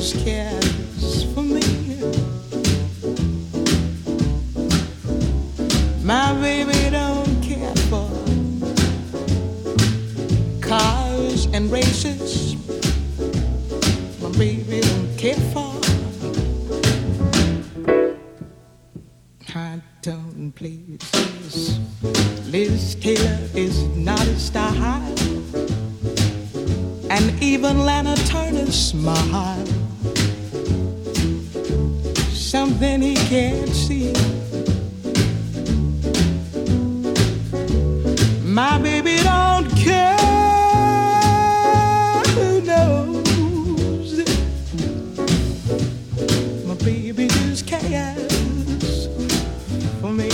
just cares for me. My baby don't care for cars and races. My baby don't care for high-tone places. Liz Taylor is not a style, and even Lana Turner's smile, something he can't see. My baby don't care, who knows? My baby just cares for me.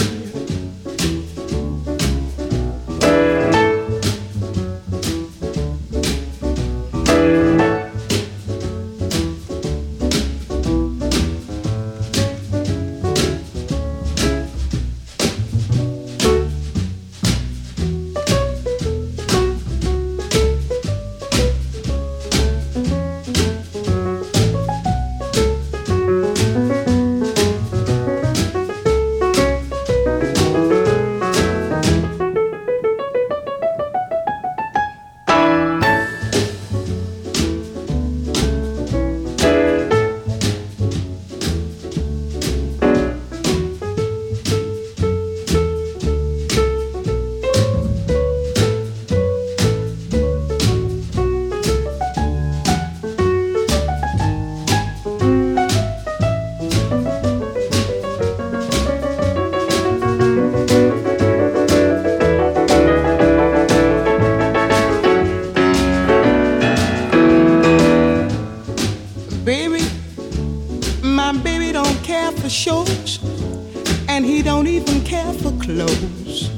Shows, and he don't even care for clothes.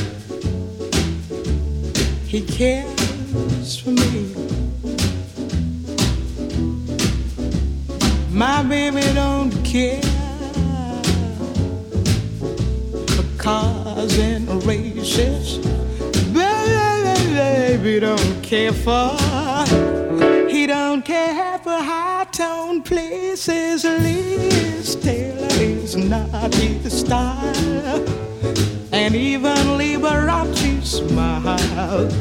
He cares for me. My baby don't care for cars and races. Baby don't care for. He don't care for high-tone places. Liz Taylor is not his style, and even Liberace smile.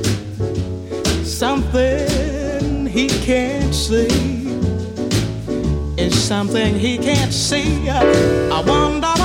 Something he can't see is something he can't see. I wonder